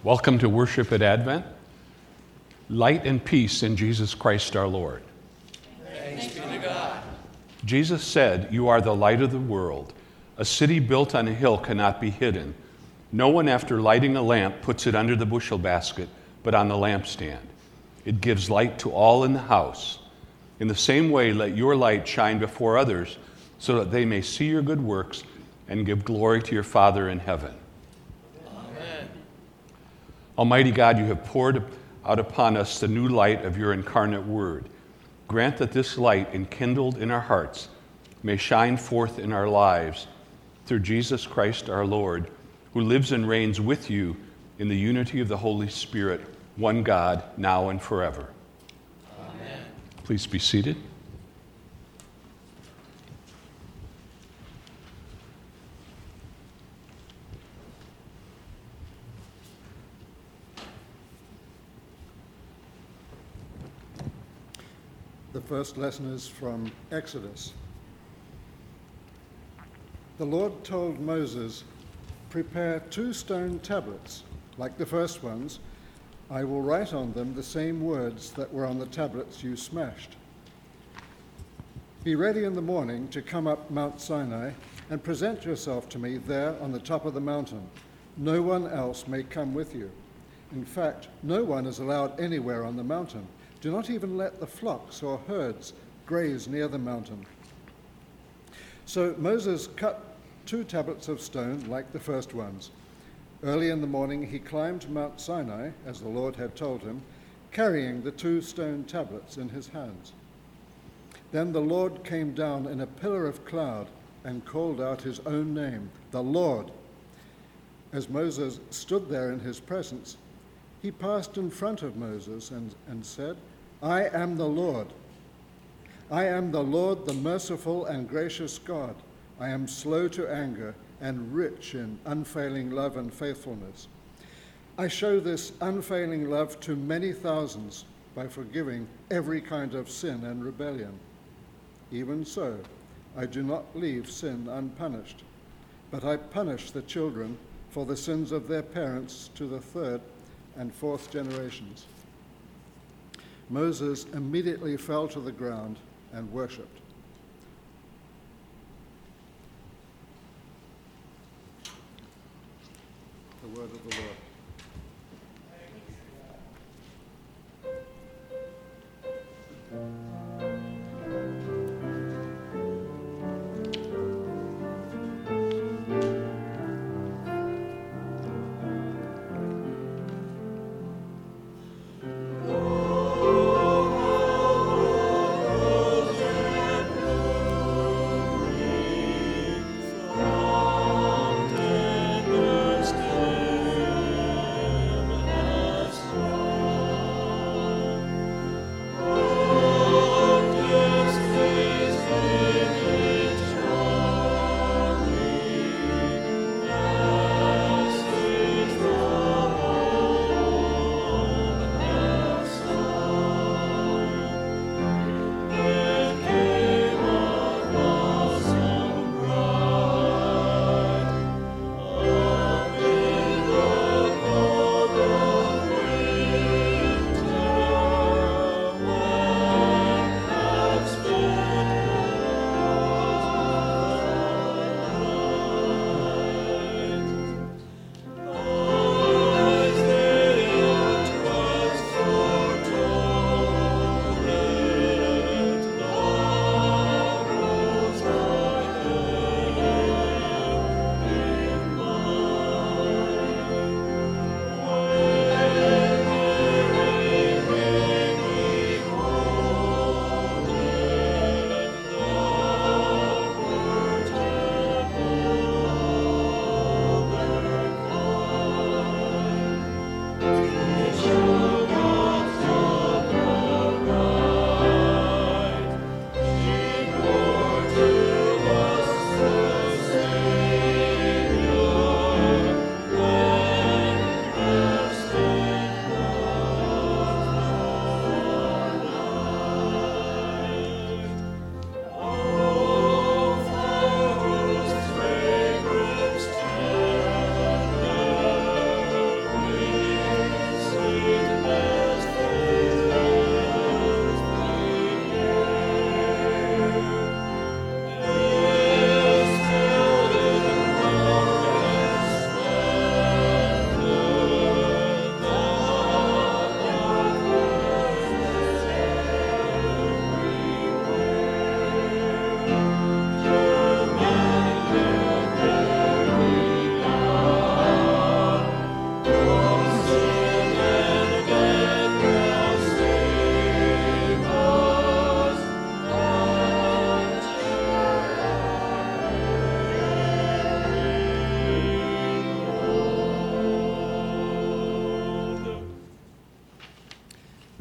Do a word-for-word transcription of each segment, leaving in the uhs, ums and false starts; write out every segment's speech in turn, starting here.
Welcome to worship at Advent. Light and peace in Jesus Christ our Lord. Thanks be to God. Jesus said, "You are the light of the world. A city built on a hill cannot be hidden. No one, after lighting a lamp, puts it under the bushel basket, but on the lampstand. It gives light to all in the house. In the same way, let your light shine before others, so that they may see your good works and give glory to your Father in heaven." Amen. Almighty God, you have poured out upon us the new light of your incarnate word. Grant that this light, enkindled in our hearts, may shine forth in our lives through Jesus Christ our Lord, who lives and reigns with you in the unity of the Holy Spirit, one God, now and forever. Amen. Please be seated. The first lesson is from Exodus. The Lord told Moses, "Prepare two stone tablets, like the first ones. I will write on them the same words that were on the tablets you smashed. Be ready in the morning to come up Mount Sinai and present yourself to me there on the top of the mountain. No one else may come with you. In fact, no one is allowed anywhere on the mountain. Do not even let the flocks or herds graze near the mountain." So Moses cut two tablets of stone like the first ones. Early in the morning he climbed Mount Sinai, as the Lord had told him, carrying the two stone tablets in his hands. Then the Lord came down in a pillar of cloud and called out his own name, the Lord. As Moses stood there in his presence, he passed in front of Moses and, and said, "I am the Lord. I am the Lord, the merciful and gracious God. I am slow to anger and rich in unfailing love and faithfulness. I show this unfailing love to many thousands by forgiving every kind of sin and rebellion. Even so, I do not leave sin unpunished, but I punish the children for the sins of their parents to the third and fourth generations." Moses immediately fell to the ground and worshipped. The word of the Lord.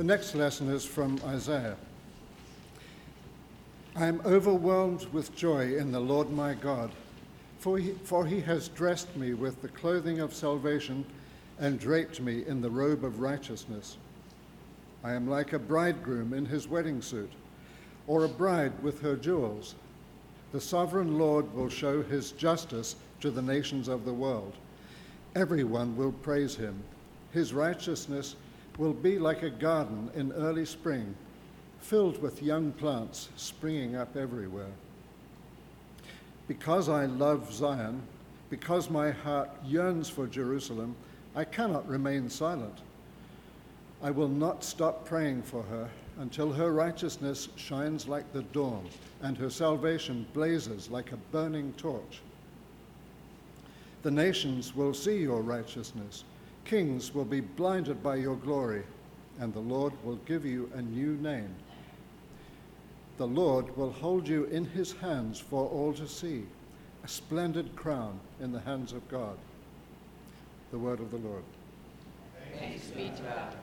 The next lesson is from Isaiah. I am overwhelmed with joy in the Lord my God, for he, for he has dressed me with the clothing of salvation and draped me in the robe of righteousness. I am like a bridegroom in his wedding suit, or a bride with her jewels. The sovereign Lord will show his justice to the nations of the world. Everyone will praise him. His righteousness will be like a garden in early spring, filled with young plants springing up everywhere. Because I love Zion, because my heart yearns for Jerusalem, I cannot remain silent. I will not stop praying for her until her righteousness shines like the dawn and her salvation blazes like a burning torch. The nations will see your righteousness. Kings will be blinded by your glory, and the Lord will give you a new name. The Lord will hold you in his hands for all to see, a splendid crown in the hands of God. The word of the Lord. Thanks be to God.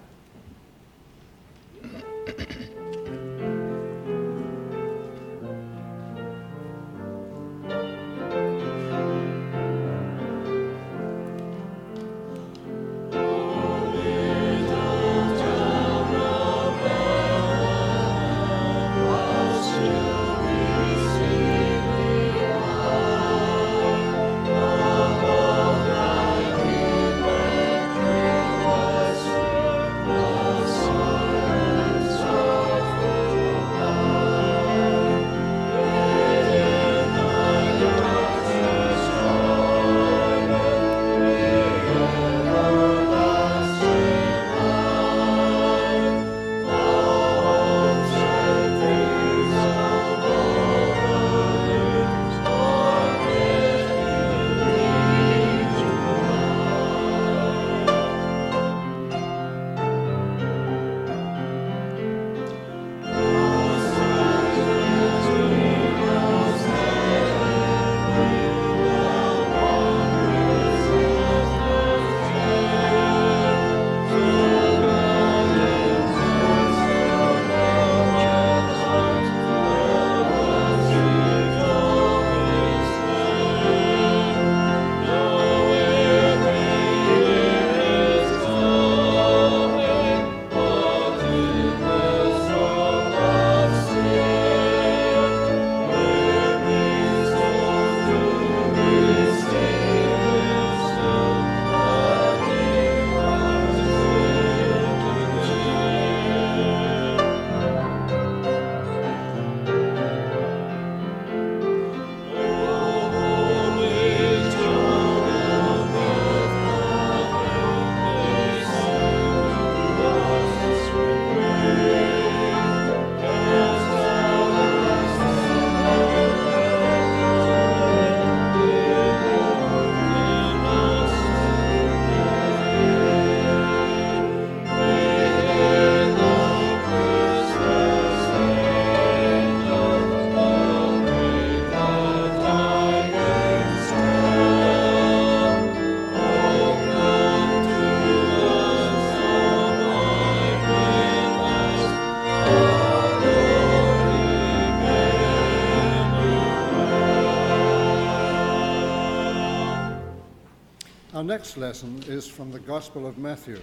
Our next lesson is from the Gospel of Matthew.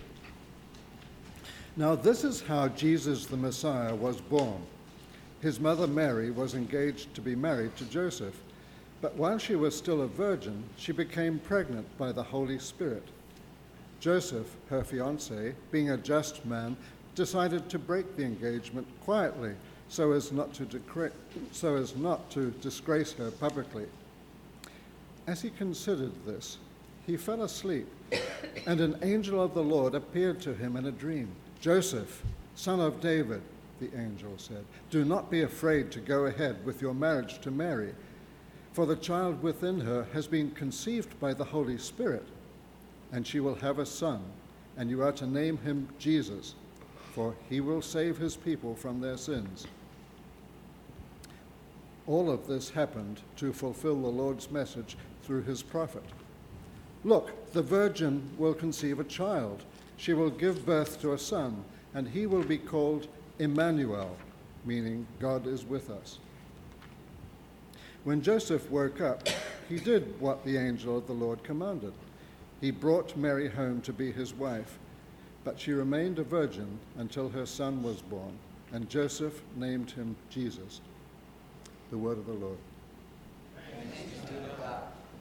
Now this is how Jesus the Messiah was born. His mother Mary was engaged to be married to Joseph, but while she was still a virgin, she became pregnant by the Holy Spirit. Joseph, her fiancé, being a just man, decided to break the engagement quietly so as not to, decre- so as not to disgrace her publicly. As he considered this, he fell asleep, and an angel of the Lord appeared to him in a dream. Joseph, son of David, the angel said, do not be afraid to go ahead with your marriage to Mary, for the child within her has been conceived by the Holy Spirit, and she will have a son, and you are to name him Jesus, for he will save his people from their sins. All of this happened to fulfill the Lord's message through his prophet. Look, the virgin will conceive a child. She will give birth to a son, and he will be called Emmanuel, meaning God is with us. When Joseph woke up, he did what the angel of the Lord commanded. He brought Mary home to be his wife, but she remained a virgin until her son was born, and Joseph named him Jesus. The word of the Lord. Thanks be to God.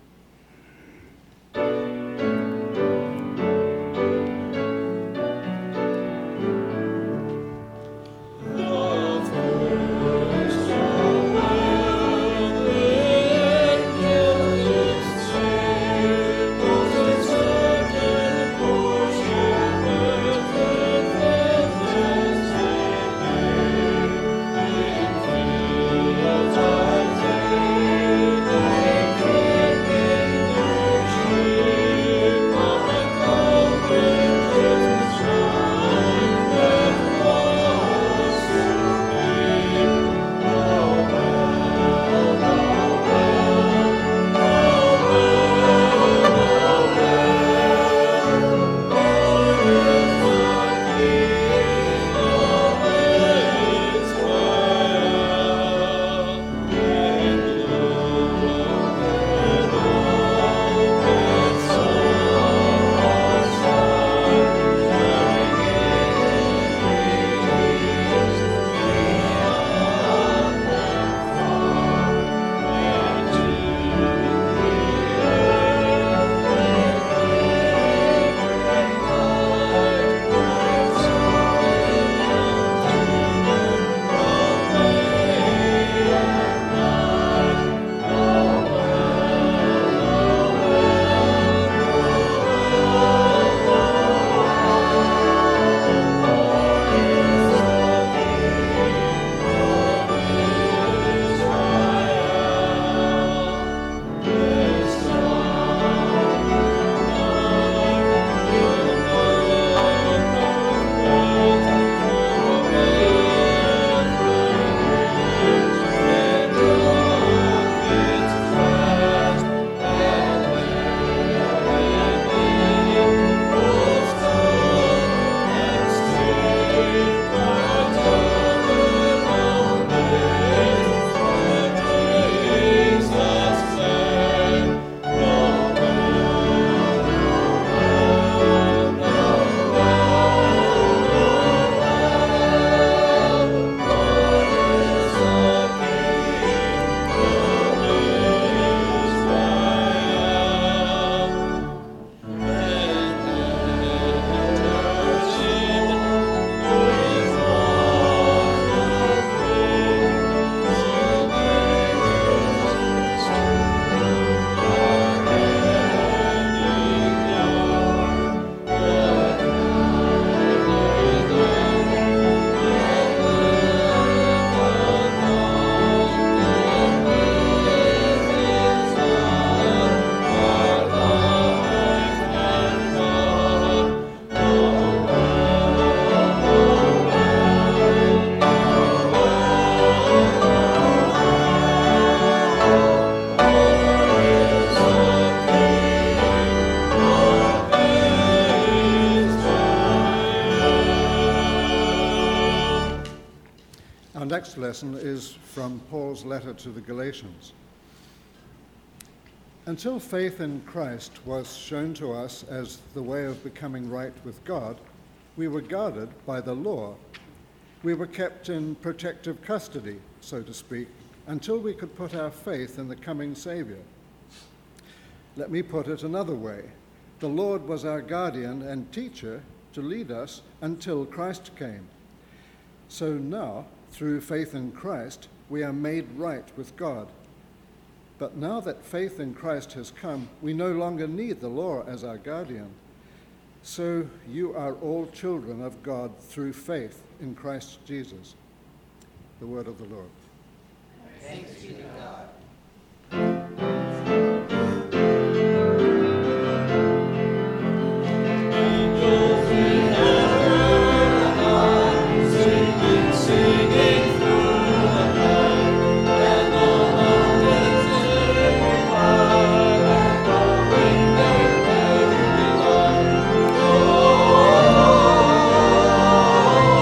Our next lesson is from Paul's letter to the Galatians. Until faith in Christ was shown to us as the way of becoming right with God, we were guarded by the law. We were kept in protective custody, so to speak, until we could put our faith in the coming Savior. Let me put it another way. The Lord was our guardian and teacher to lead us until Christ came. So now, through faith in Christ, we are made right with God. But now that faith in Christ has come, we no longer need the law as our guardian. So you are all children of God through faith in Christ Jesus. The word of the Lord. Thanks be to God. Thank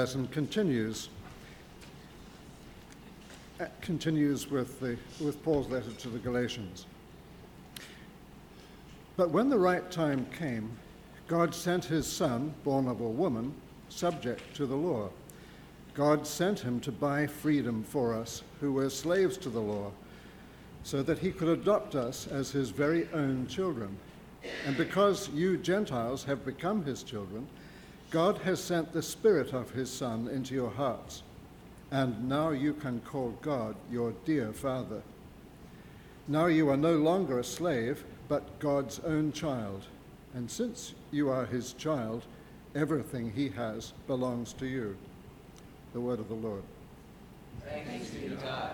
lesson continues uh, continues with the with Paul's letter to the Galatians. But when the right time came, God sent his Son, born of a woman, subject to the law. God sent him to buy freedom for us who were slaves to the law, so that he could adopt us as his very own children. And because you Gentiles have become his children, God has sent the Spirit of his Son into your hearts, and now you can call God your dear Father. Now you are no longer a slave, but God's own child, and since you are his child, everything he has belongs to you. The word of the Lord. Thanks be to God.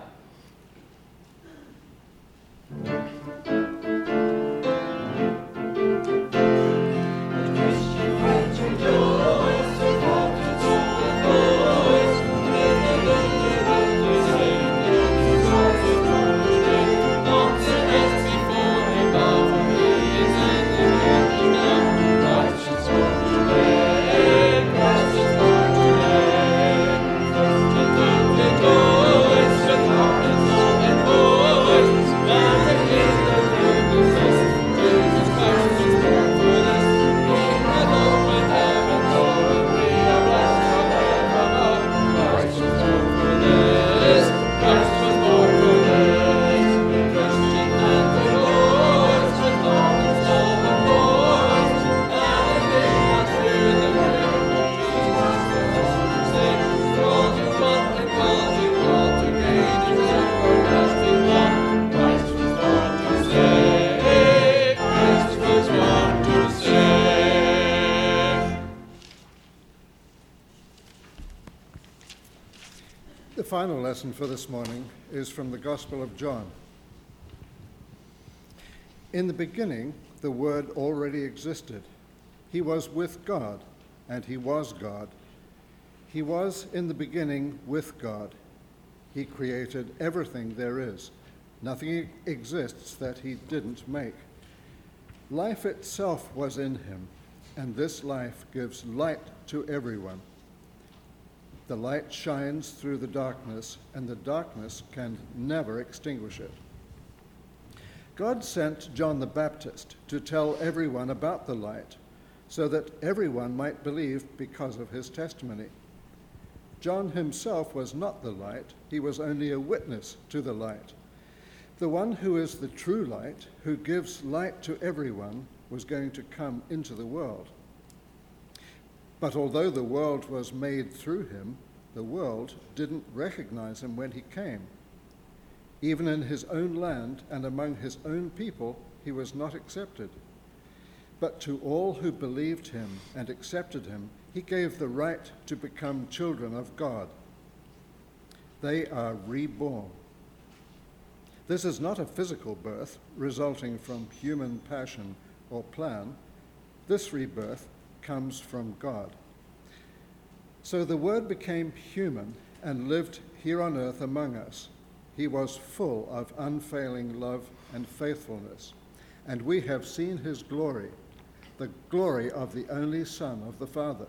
The final lesson for this morning is from the Gospel of John. In the beginning, the Word already existed. He was with God, and he was God. He was in the beginning with God. He created everything there is. Nothing exists that he didn't make. Life itself was in him, and this life gives light to everyone. The light shines through the darkness, and the darkness can never extinguish it. God sent John the Baptist to tell everyone about the light, so that everyone might believe because of his testimony. John himself was not the light, he was only a witness to the light. The one who is the true light, who gives light to everyone, was going to come into the world. But although the world was made through him, the world didn't recognize him when he came. Even in his own land and among his own people, he was not accepted. But to all who believed him and accepted him, he gave the right to become children of God. They are reborn. This is not a physical birth resulting from human passion or plan. This rebirth comes from God. So the Word became human and lived here on earth among us. He was full of unfailing love and faithfulness, and we have seen his glory, the glory of the only Son of the Father.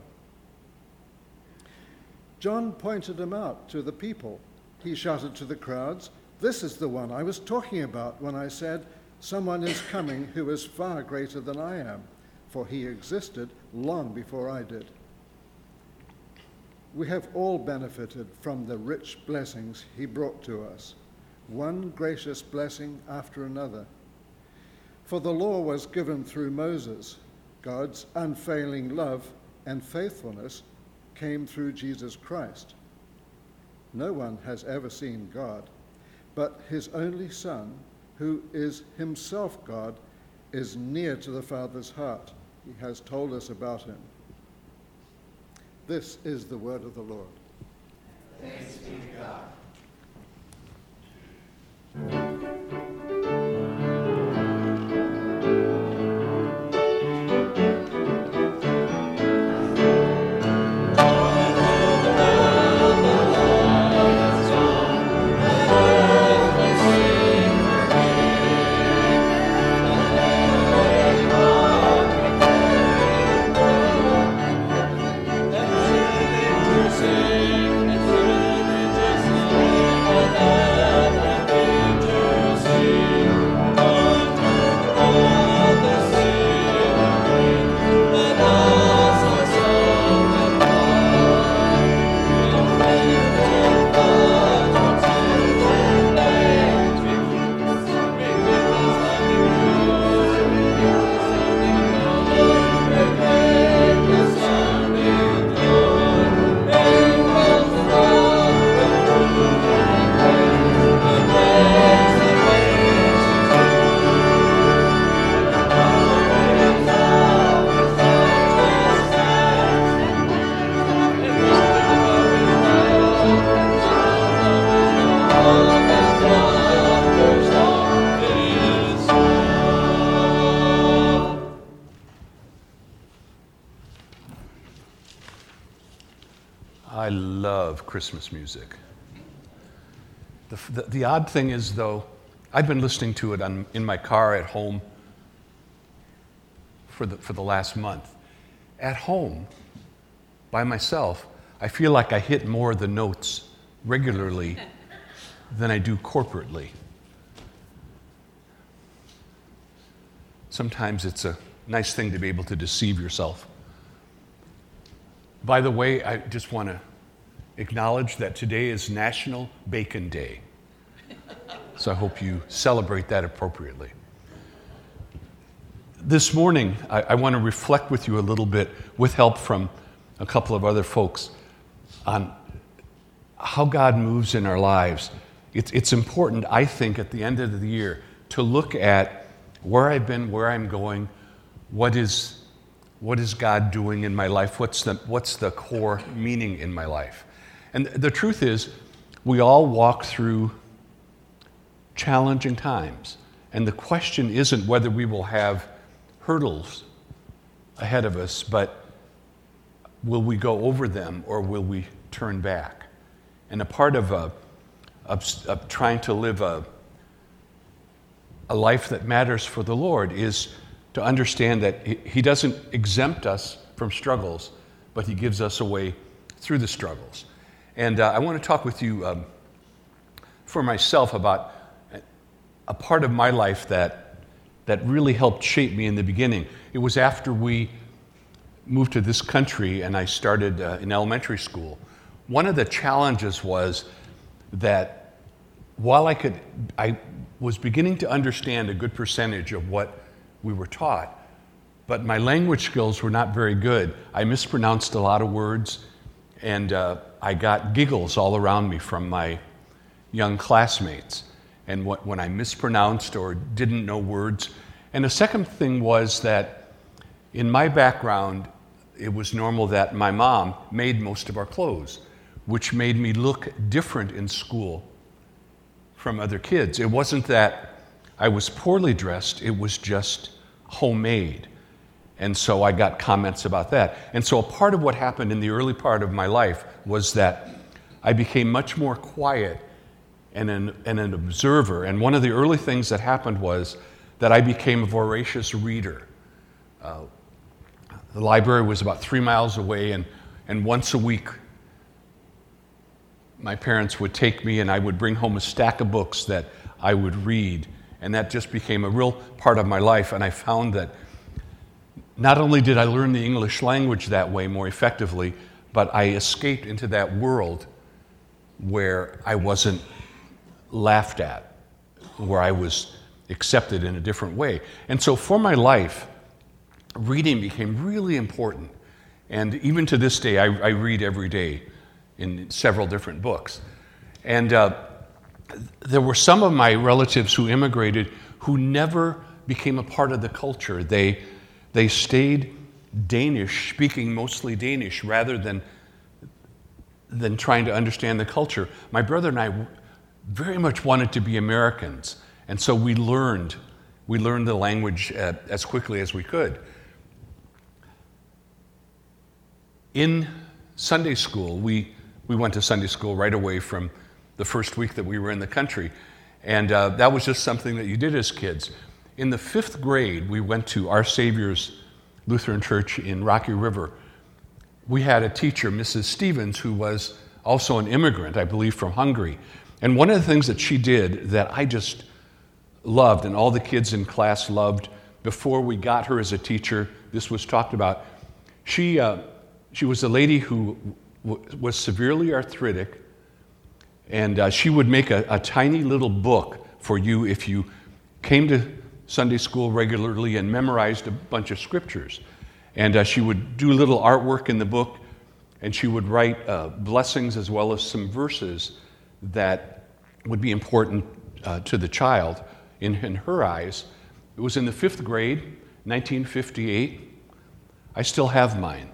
John pointed him out to the people. He shouted to the crowds, "This is the one I was talking about when I said, 'Someone is coming who is far greater than I am,' for he existed long before I did." We have all benefited from the rich blessings he brought to us, one gracious blessing after another. For the law was given through Moses. God's unfailing love and faithfulness came through Jesus Christ. No one has ever seen God, but his only Son, who is himself God, is near to the Father's heart. He has told us about him. This is the word of the Lord. Thanks be to God. Say love Christmas music. The, the, the odd thing is, though, I've been listening to it on, in my car at home for the, for the last month. At home, by myself, I feel like I hit more of the notes regularly than I do corporately. Sometimes it's a nice thing to be able to deceive yourself. By the way, I just want to acknowledge that today is National Bacon Day. So I hope you celebrate that appropriately. This morning, I, I want to reflect with you a little bit, with help from a couple of other folks, on how God moves in our lives. It's, it's important, I think, at the end of the year, to look at where I've been, where I'm going, what is, what is God doing in my life, what's the, what's the core meaning in my life. And the truth is, we all walk through challenging times. And the question isn't whether we will have hurdles ahead of us, but will we go over them or will we turn back? And a part of, a, of, of trying to live a, a life that matters for the Lord is to understand that he, he doesn't exempt us from struggles, but he gives us a way through the struggles. And uh, I want to talk with you um, for myself about a part of my life that that really helped shape me in the beginning. It was after we moved to this country and I started uh, in elementary school. One of the challenges was that while I could, I was beginning to understand a good percentage of what we were taught, but my language skills were not very good. I mispronounced a lot of words, and uh, I got giggles all around me from my young classmates. And what, when I mispronounced or didn't know words. And the second thing was that in my background, it was normal that my mom made most of our clothes, which made me look different in school from other kids. It wasn't that I was poorly dressed, it was just homemade. And so I got comments about that. And so a part of what happened in the early part of my life was that I became much more quiet And an, and an observer. And one of the early things that happened was that I became a voracious reader. Uh, the library was about three miles away, and, and once a week, my parents would take me and I would bring home a stack of books that I would read. And that just became a real part of my life. And I found that not only did I learn the English language that way more effectively, but I escaped into that world where I wasn't laughed at, where I was accepted in a different way. And so for my life, reading became really important. And even to this day, I, I read every day in several different books. And uh, there were some of my relatives who immigrated who never became a part of the culture. They, they stayed Danish, speaking mostly Danish, rather than, than trying to understand the culture. My brother and I very much wanted to be Americans, and so we learned we learned the language uh, as quickly as we could. In Sunday school, we we went to Sunday school right away from the first week that we were in the country, and uh, that was just something that you did as kids. In the fifth grade, we went to Our Savior's Lutheran Church in Rocky River. We had a teacher, Missus Stevens, who was also an immigrant, I believe, from Hungary. And one of the things that she did that I just loved, and all the kids in class loved, before we got her as a teacher, this was talked about, she, uh, she was a lady who w- was severely arthritic, and uh, she would make a, a tiny little book for you if you came to Sunday school regularly and memorized a bunch of scriptures. And uh, she would do little artwork in the book, and she would write uh, blessings as well as some verses that would be important uh, to the child in, in her eyes. It was in the fifth grade, nineteen fifty-eight. I still have mine.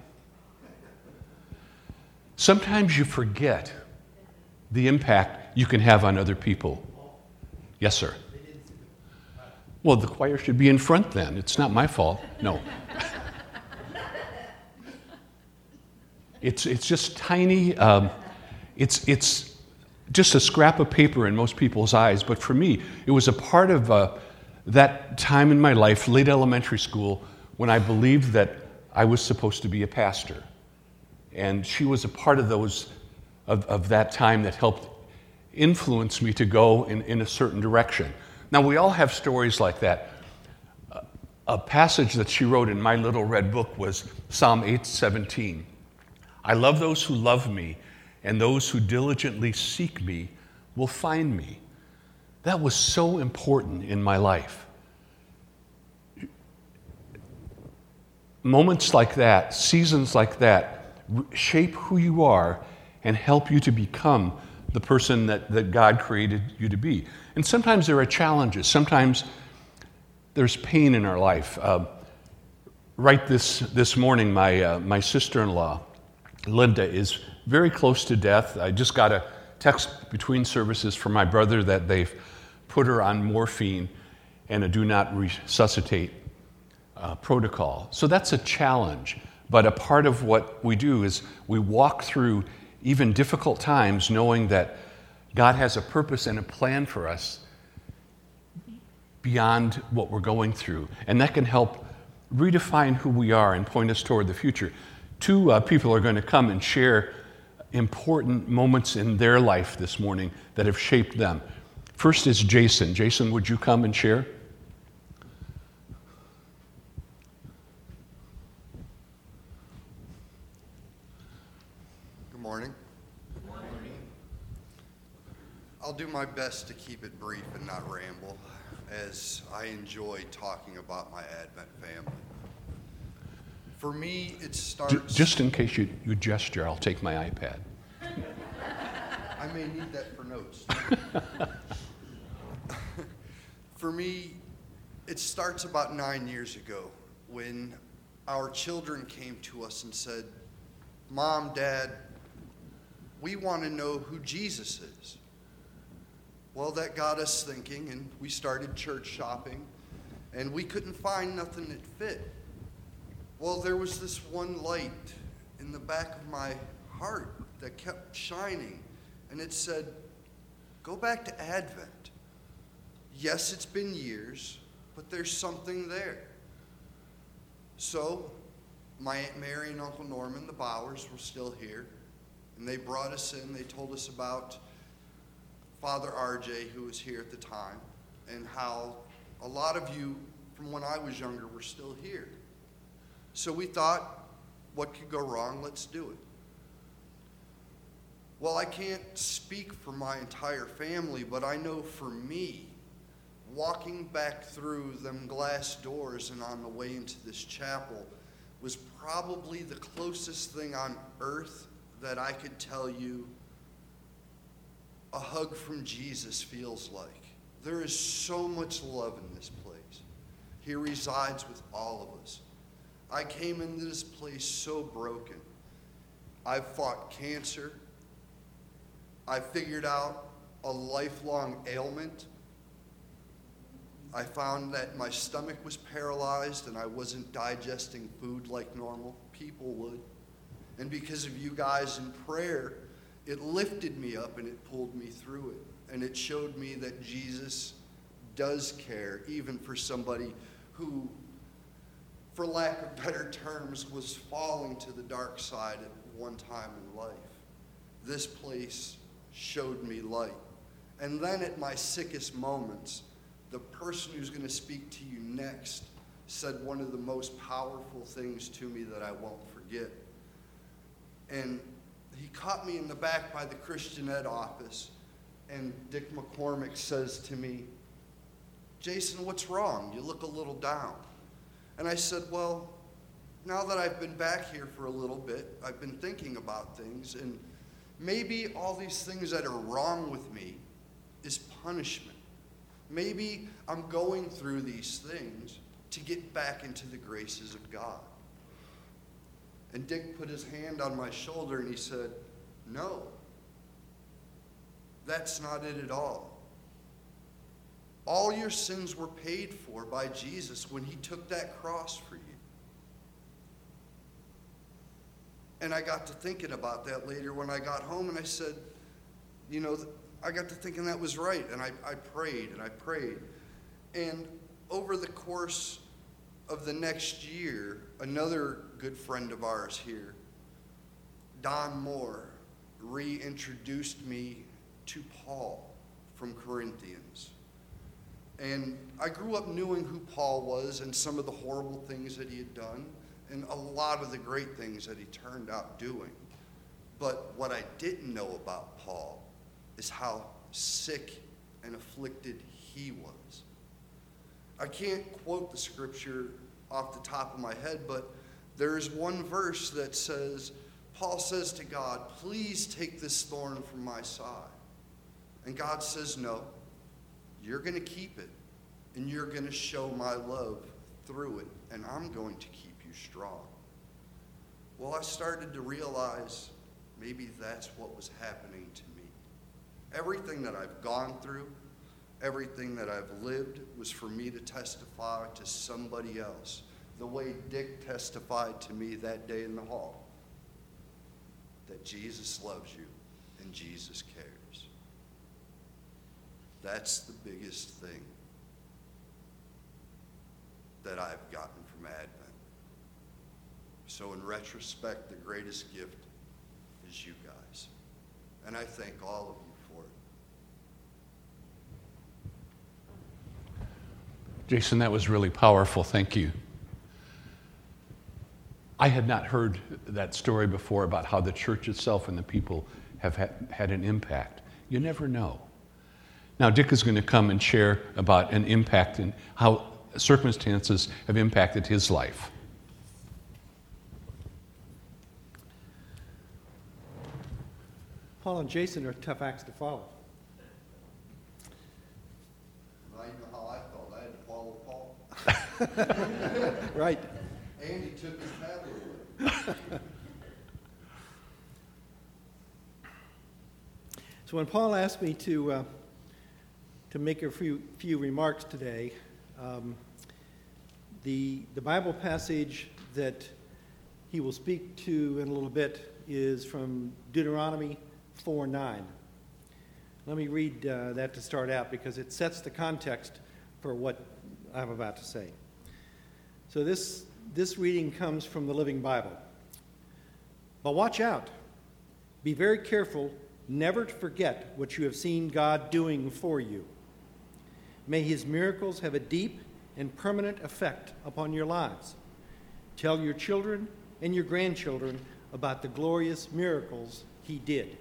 Sometimes you forget the impact you can have on other people. Yes, sir. Well, the choir should be in front then. It's not my fault. No. It's it's just tiny. Um, it's, it's just a scrap of paper in most people's eyes, but for me, it was a part of uh, that time in my life, late elementary school, when I believed that I was supposed to be a pastor. And she was a part of those, of, of that time that helped influence me to go in, in a certain direction. Now, we all have stories like that. A passage that she wrote in my little red book was Psalm eight seventeen. I love those who love me, and those who diligently seek me will find me. That was so important in my life. Moments like that, seasons like that, shape who you are and help you to become the person that, that God created you to be. And sometimes there are challenges. Sometimes there's pain in our life. Uh, right this, this morning, my, uh, my sister-in-law, Linda, is very close to death. I just got a text between services from my brother that they've put her on morphine and a do not resuscitate uh, protocol. So that's a challenge. But a part of what we do is we walk through even difficult times knowing that God has a purpose and a plan for us beyond what we're going through. And that can help redefine who we are and point us toward the future. Two uh, people are going to come and share important moments in their life this morning that have shaped them. First is Jason. Jason, would you come and share? Good morning. Good morning. I'll do my best to keep it brief and not ramble, as I enjoy talking about my Advent family. For me, it starts... J- just in case you, you gesture, I'll take my iPad. I may need that for notes. For me, it starts about nine years ago when our children came to us and said, Mom, Dad, we want to know who Jesus is. Well, that got us thinking, and we started church shopping, and we couldn't find nothing that fit. Well, there was this one light in the back of my heart that kept shining, and it said, go back to Advent. Yes, it's been years, but there's something there. So, my Aunt Mary and Uncle Norman, the Bowers, were still here, and they brought us in. They told us about Father R J, who was here at the time, and how a lot of you from when I was younger were still here. So we thought, what could go wrong? Let's do it. Well, I can't speak for my entire family, but I know for me, walking back through them glass doors and on the way into this chapel was probably the closest thing on earth that I could tell you a hug from Jesus feels like. There is so much love in this place. He resides with all of us. I came into this place so broken. I've fought cancer. I figured out a lifelong ailment. I found that my stomach was paralyzed and I wasn't digesting food like normal people would. And because of you guys in prayer, it lifted me up and it pulled me through it. And it showed me that Jesus does care, even for somebody who, for lack of better terms, was falling to the dark side at one time in life. This place showed me light. And then at my sickest moments, the person who's going to speak to you next said one of the most powerful things to me that I won't forget. And he caught me in the back by the Christian Ed office, and Dick McCormick says to me, Jason, what's wrong? You look a little down. And I said, well, now that I've been back here for a little bit, I've been thinking about things, and maybe all these things that are wrong with me is punishment. Maybe I'm going through these things to get back into the graces of God. And Dick put his hand on my shoulder and he said, no, that's not it at all. All your sins were paid for by Jesus when he took that cross for you. And I got to thinking about that later when I got home, and I said, you know, I got to thinking that was right, and I, I prayed and I prayed. And over the course of the next year, another good friend of ours here, Don Moore, reintroduced me to Paul from Corinthians. And I grew up knowing who Paul was and some of the horrible things that he had done and a lot of the great things that he turned out doing. But what I didn't know about Paul is how sick and afflicted he was. I can't quote the scripture off the top of my head, but there is one verse that says, Paul says to God, please take this thorn from my side. And God says, no, you're going to keep it, and you're going to show my love through it, and I'm going to keep you strong. Well, I started to realize maybe that's what was happening to me. Everything that I've gone through, everything that I've lived was for me to testify to somebody else, the way Dick testified to me that day in the hall, that Jesus loves you and Jesus cares. That's the biggest thing that I've gotten from Advent. So in retrospect, the greatest gift is you guys. And I thank all of you for it. Jason, that was really powerful. Thank you. I had not heard that story before about how the church itself and the people have ha- had an impact. You never know. Now, Dick is going to come and share about an impact and how circumstances have impacted his life. Paul and Jason are tough acts to follow. I know how I felt. I had to follow Paul. Right. And he took his tablet away. So when Paul asked me to uh, to make a few few remarks today, um, the the Bible passage that he will speak to in a little bit is from Deuteronomy four nine. Let me read uh, that to start out because it sets the context for what I'm about to say. So this this reading comes from the Living Bible. But watch out. Be very careful never to forget what you have seen God doing for you. May his miracles have a deep and permanent effect upon your lives. Tell your children and your grandchildren about the glorious miracles he did.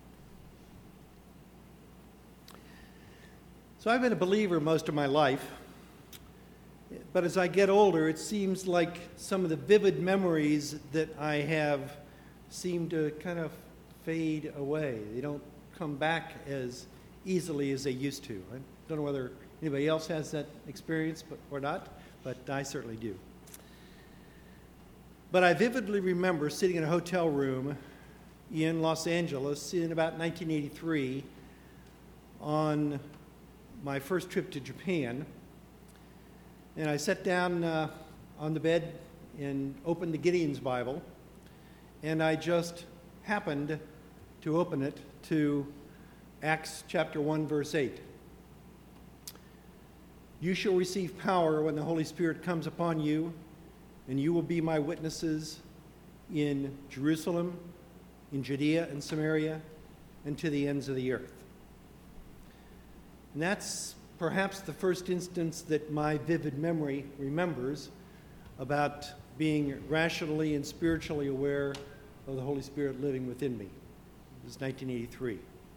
So I've been a believer most of my life, but as I get older, it seems like some of the vivid memories that I have seem to kind of fade away. They don't come back as easily as they used to. I don't know whether anybody else has that experience but, or not, but I certainly do. But I vividly remember sitting in a hotel room in Los Angeles in about nineteen eighty-three on my first trip to Japan, and I sat down uh, on the bed and opened the Gideon's Bible, and I just happened to open it to Acts chapter one, verse eight. You shall receive power when the Holy Spirit comes upon you, and you will be my witnesses in Jerusalem, in Judea and Samaria, and to the ends of the earth. And that's perhaps the first instance that my vivid memory remembers about being rationally and spiritually aware of the Holy Spirit living within me. It was nineteen eighty-three.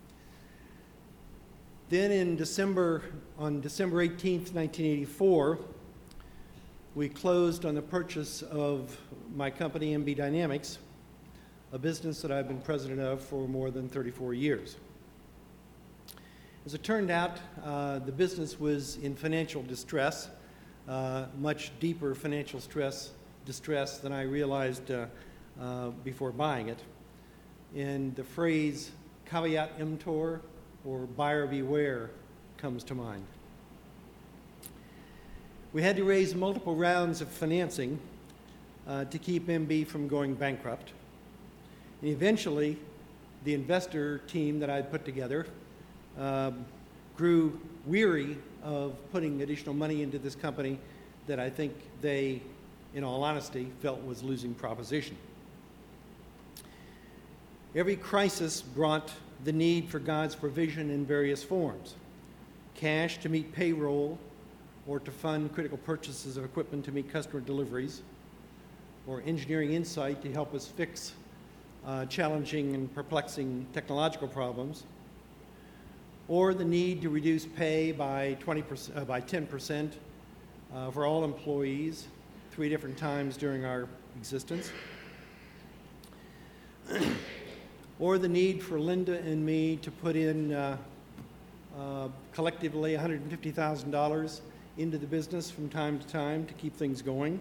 Then in December, on December eighteenth, nineteen eighty-four, we closed on the purchase of my company, M B Dynamics, a business that I've been president of for more than thirty-four years. As it turned out, uh, the business was in financial distress, uh, much deeper financial stress, distress than I realized uh, uh, before buying it. And the phrase caveat emptor, or buyer beware, comes to mind. We had to raise multiple rounds of financing uh, to keep M B from going bankrupt. And eventually, the investor team that I had put together um, grew weary of putting additional money into this company that I think they, in all honesty, felt was losing proposition. Every crisis brought the need for God's provision in various forms: cash to meet payroll, or to fund critical purchases of equipment to meet customer deliveries, or engineering insight to help us fix uh, challenging and perplexing technological problems, or the need to reduce pay by twenty percent, uh, by ten percent uh, for all employees three different times during our existence, or the need for Linda and me to put in uh, uh, collectively one hundred fifty thousand dollars into the business from time to time to keep things going,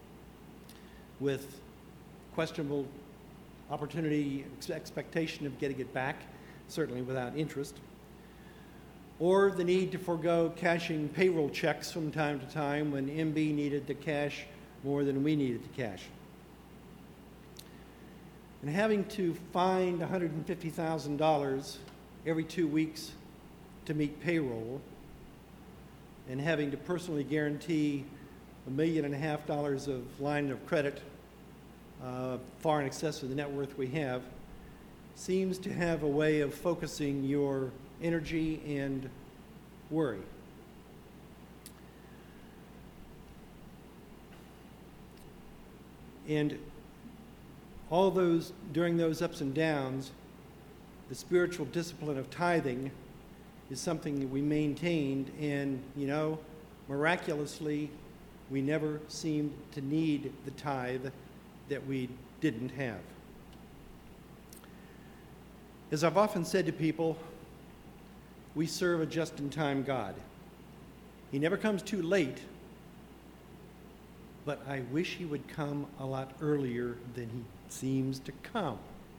with questionable opportunity, ex- expectation of getting it back, certainly without interest, or the need to forego cashing payroll checks from time to time when M B needed the cash more than we needed the cash. And having to find one hundred fifty thousand dollars every two weeks to meet payroll, and having to personally guarantee a million and a half dollars of line of credit, uh, far in excess of the net worth we have, seems to have a way of focusing your energy and worry. And all those, during those ups and downs, the spiritual discipline of tithing is something that we maintained, and, you know, miraculously, we never seemed to need the tithe that we didn't have. As I've often said to people, we serve a just-in-time God. He never comes too late, but I wish he would come a lot earlier than he seems to come.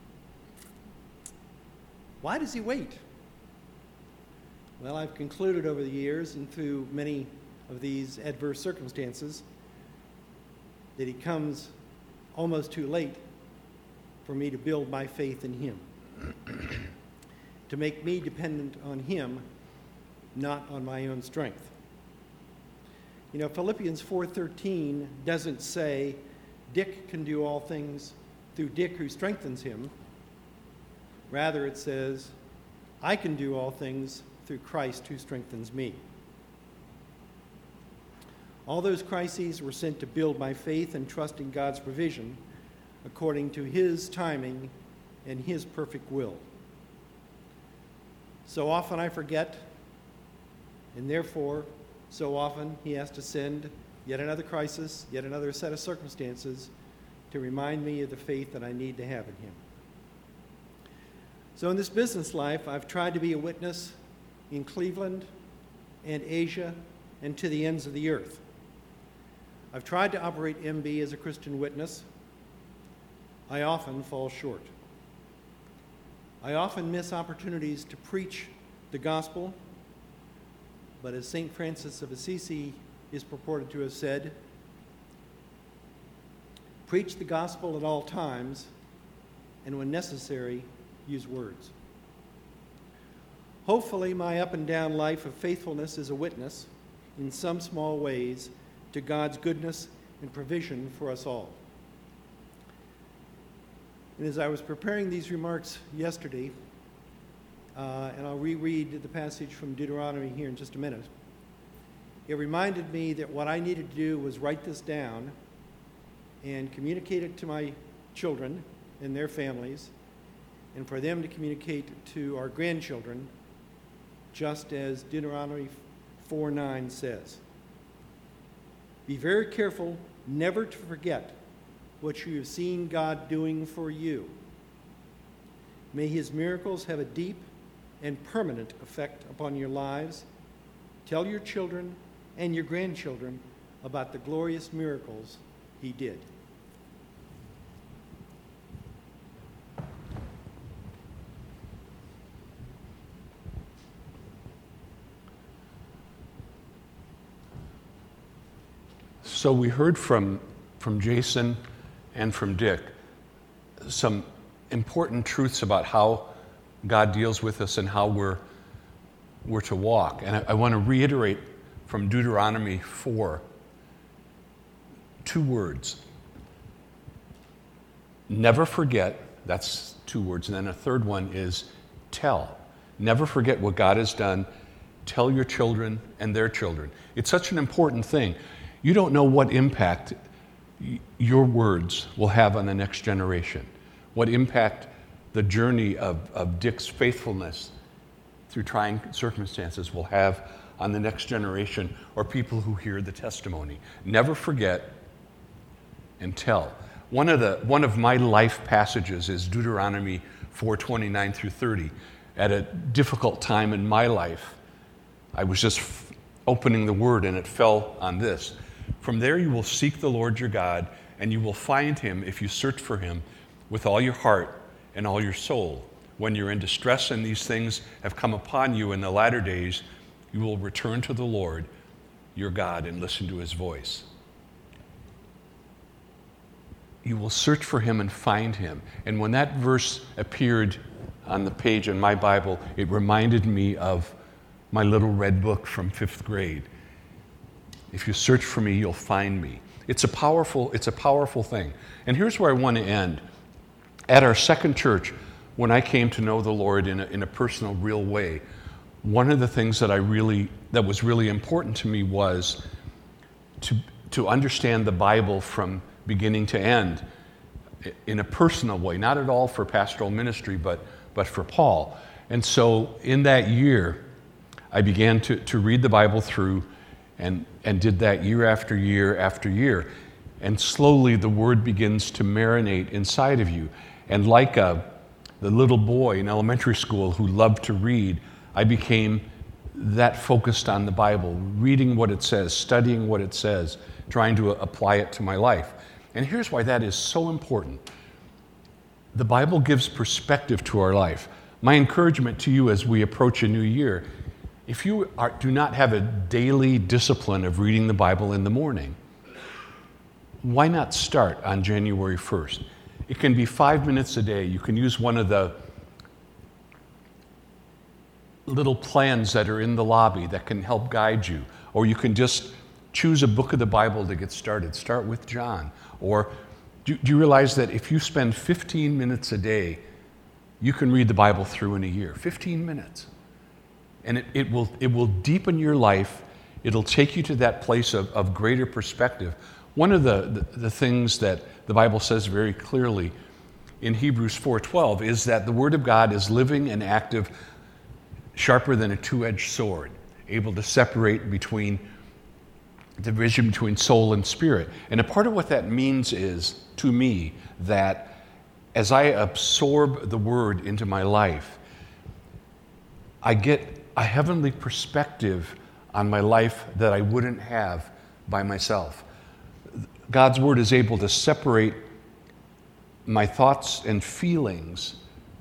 Why does he wait? Well, I've concluded over the years and through many of these adverse circumstances that he comes almost too late for me to build my faith in him, to make me dependent on him, not on my own strength. You know, Philippians four thirteen doesn't say Dick can do all things through Dick who strengthens him. Rather, it says, I can do all things through Christ who strengthens me. All those crises were sent to build my faith and trust in God's provision according to his timing and his perfect will. So often I forget, and therefore, so often he has to send yet another crisis, yet another set of circumstances to remind me of the faith that I need to have in him. So in this business life, I've tried to be a witness in Cleveland and Asia and to the ends of the earth. I've tried to operate M B as a Christian witness. I often fall short. I often miss opportunities to preach the gospel, but as Saint Francis of Assisi is purported to have said, preach the gospel at all times, and when necessary, use words. Hopefully, my up and down life of faithfulness is a witness, in some small ways, to God's goodness and provision for us all. And as I was preparing these remarks yesterday, uh, and I'll reread the passage from Deuteronomy here in just a minute, it reminded me that what I needed to do was write this down and communicate it to my children and their families, and for them to communicate to our grandchildren, just as Deuteronomy four nine says. Be very careful never to forget what you have seen God doing for you. May his miracles have a deep and permanent effect upon your lives. Tell your children and your grandchildren about the glorious miracles he did. So we heard from, from Jason and from Dick some important truths about how God deals with us and how we're, we're to walk. And I, I want to reiterate from Deuteronomy four, two words. Never forget, that's two words. And then a third one is tell. Never forget what God has done. Tell your children and their children. It's such an important thing. You don't know what impact y- your words will have on the next generation, what impact the journey of, of Dick's faithfulness through trying circumstances will have on the next generation or people who hear the testimony. Never forget and tell. One of the one of my life passages is Deuteronomy four twenty-nine through thirty. At a difficult time in my life, I was just f- opening the word and it fell on this. From there you will seek the Lord your God, and you will find him if you search for him with all your heart and all your soul. When you're in distress and these things have come upon you in the latter days, you will return to the Lord your God and listen to his voice. You will search for him and find him. And when that verse appeared on the page in my Bible, it reminded me of my little red book from fifth grade. If you search for me, you'll find me. It's a powerful, it's a powerful thing. And here's where I want to end. At our second church, when I came to know the Lord in a, in a personal, real way, one of the things that I really, that was really important to me was to, to understand the Bible from beginning to end in a personal way, not at all for pastoral ministry, but, but for Paul. And so in that year, I began to, to read the Bible through and, and did that year after year after year. And slowly the word begins to marinate inside of you. And like a, the little boy in elementary school who loved to read, I became that focused on the Bible, reading what it says, studying what it says, trying to apply it to my life. And here's why that is so important. The Bible gives perspective to our life. My encouragement to you as we approach a new year, if you are, do not have a daily discipline of reading the Bible in the morning, why not start on January first? It can be five minutes a day. You can use one of the little plans that are in the lobby that can help guide you. Or you can just choose a book of the Bible to get started. Start with John. Or do, do you realize that if you spend fifteen minutes a day, you can read the Bible through in a year? fifteen minutes. And it, it will it will deepen your life. It'll take you to that place of, of greater perspective. One of the, the, the things that the Bible says very clearly in Hebrews four twelve is that the Word of God is living and active, sharper than a two-edged sword, able to separate between division between soul and spirit. And a part of what that means is, to me, that as I absorb the Word into my life, I get a heavenly perspective on my life that I wouldn't have by myself. God's Word is able to separate my thoughts and feelings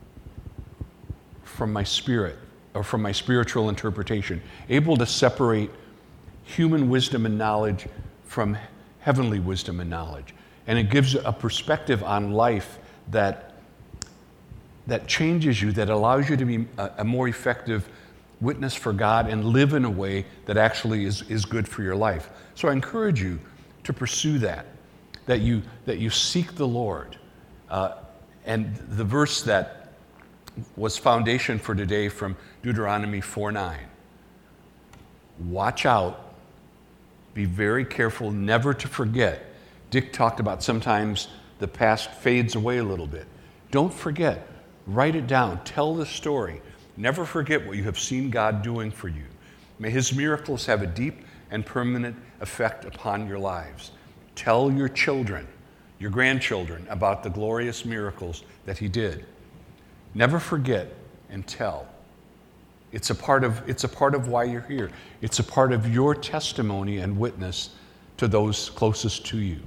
from my spirit, or from my spiritual interpretation, able to separate human wisdom and knowledge from heavenly wisdom and knowledge. And it gives a perspective on life that, that changes you, that allows you to be a, a more effective witness for God and live in a way that actually is, is good for your life. So I encourage you to pursue that, that you, that you seek the Lord. Uh, and the verse that was foundation for today from Deuteronomy four nine. Watch out. Be very careful never to forget. Dick talked about sometimes the past fades away a little bit. Don't forget. Write it down. Tell the story. Never forget what you have seen God doing for you. May his miracles have a deep and permanent effect upon your lives. Tell your children, your grandchildren, about the glorious miracles that he did. Never forget and tell. It's a part of, it's a part of why you're here. It's a part of your testimony and witness to those closest to you.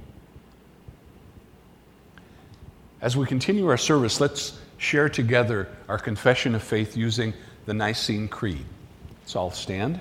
As we continue our service, let's share together our confession of faith using the Nicene Creed. Let's all stand.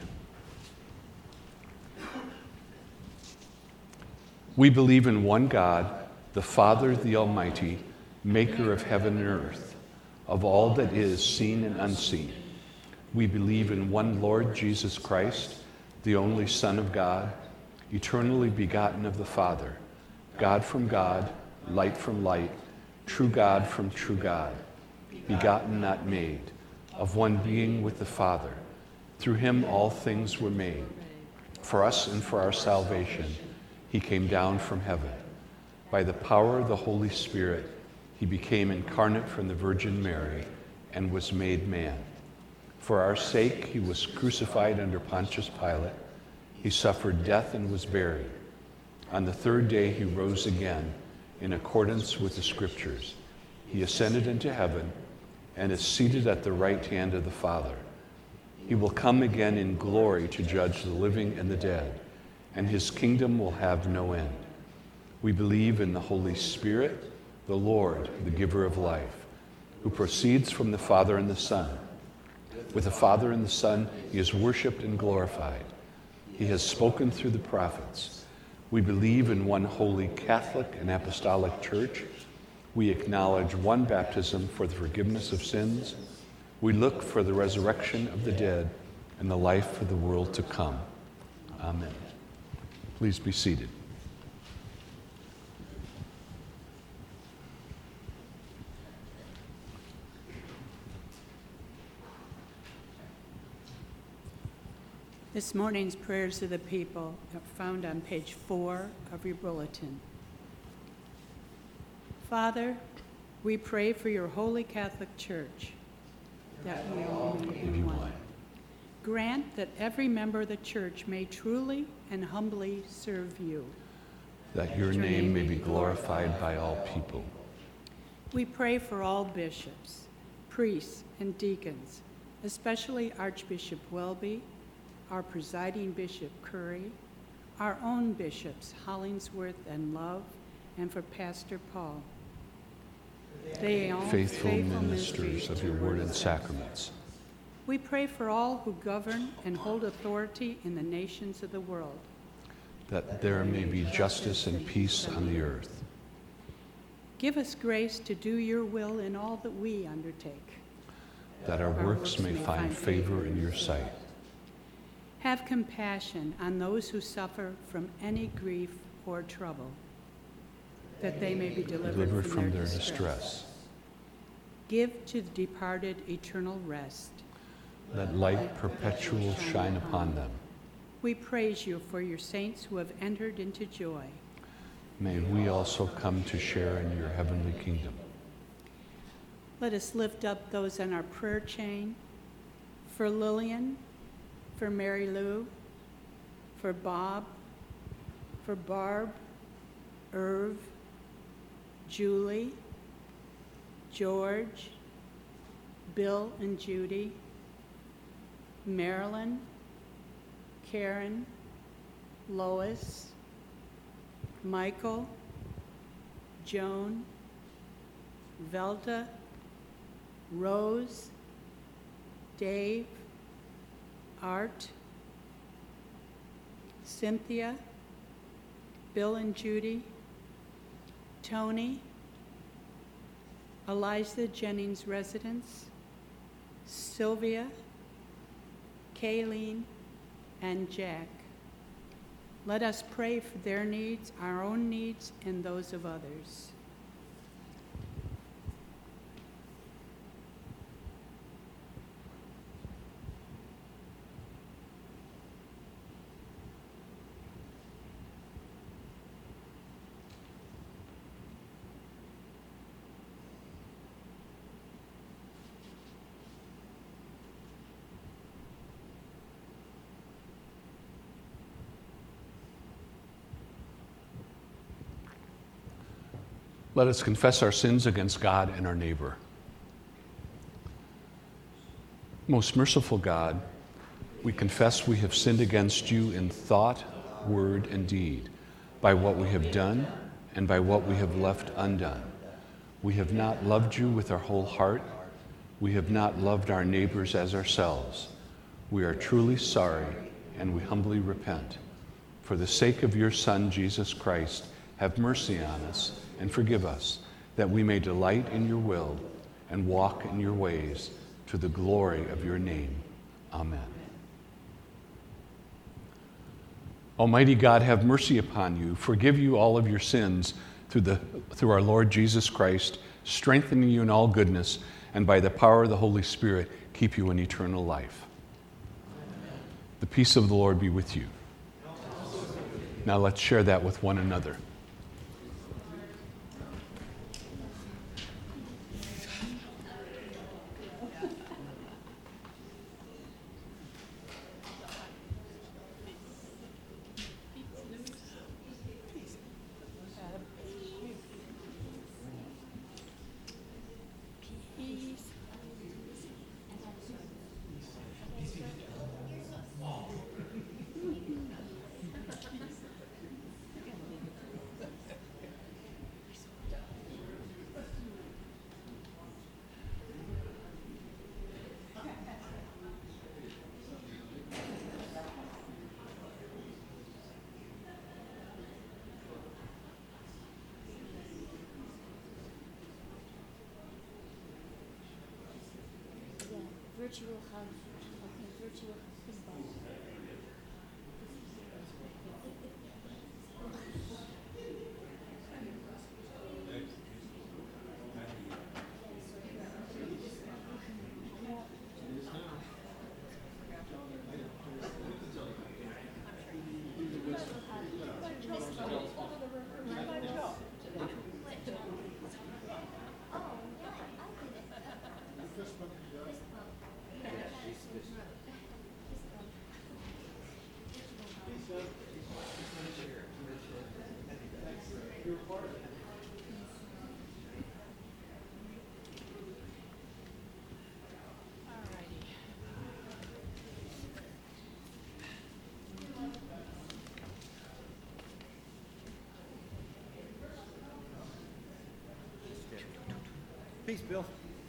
We believe in one God, the Father, the Almighty, maker of heaven and earth, of all that is seen and unseen. We believe in one Lord Jesus Christ, the only Son of God, eternally begotten of the Father, God from God, light from light, true God from true God, begotten, not made, of one being with the Father. Through him all things were made. For us and for our salvation, he came down from heaven. By the power of the Holy Spirit, he became incarnate from the Virgin Mary and was made man. For our sake, he was crucified under Pontius Pilate. He suffered death and was buried. On the third day, he rose again in accordance with the Scriptures. He ascended into heaven and is seated at the right hand of the Father. He will come again in glory to judge the living and the dead, and his kingdom will have no end. We believe in the Holy Spirit, the Lord, the giver of life, who proceeds from the Father and the Son. With the Father and the Son, he is worshiped and glorified. He has spoken through the prophets. We believe in one holy Catholic and Apostolic Church. We acknowledge one baptism for the forgiveness of sins. We look for the resurrection of the dead and the life of the world to come. Amen. Please be seated. This morning's prayers of the people are found on page four of your bulletin. Father, we pray for your holy Catholic Church, that we all may be one. Grant that every member of the church may truly and humbly serve you, that your name may be glorified by all people. We pray for all bishops, priests, and deacons, especially Archbishop Welby, our presiding Bishop Curry, our own bishops Hollingsworth and Love, and for Pastor Paul. They are all Faithful ministers of your word and sacraments. We pray for all who govern and hold authority in the nations of the world, that there may be justice and peace on the earth. Give us grace to do your will in all that we undertake, that our works may find favor in your sight. Have compassion on those who suffer from any grief or trouble, that they may be delivered, Delivered from, from their, their distress. distress. Give to the departed eternal rest. Let light perpetual shine upon them. We praise you for your saints who have entered into joy. May we also come to share in your heavenly kingdom. Let us lift up those on our prayer chain. For Lillian, for Mary Lou, for Bob, for Barb, Irv, Julie, George, Bill and Judy, Marilyn, Karen, Lois, Michael, Joan, Velda, Rose, Dave, Art, Cynthia, Bill and Judy, Tony, Eliza Jennings residents, Sylvia, Kayleen, and Jack. Let us pray for their needs, our own needs, and those of others. Let us confess our sins against God and our neighbor. Most merciful God, we confess we have sinned against you in thought, word, and deed, by what we have done and by what we have left undone. We have not loved you with our whole heart. We have not loved our neighbors as ourselves. We are truly sorry, and we humbly repent. For the sake of your Son, Jesus Christ, have mercy on us and forgive us, that we may delight in your will and walk in your ways to the glory of your name. Amen. Almighty God, have mercy upon you, forgive you all of your sins through, the, through our Lord Jesus Christ, strengthening you in all goodness, and by the power of the Holy Spirit, keep you in eternal life. Amen. The peace of the Lord be with you. Now let's share that with one another. Virtual hug. Okay, virtual fist bump. Peace, Bill.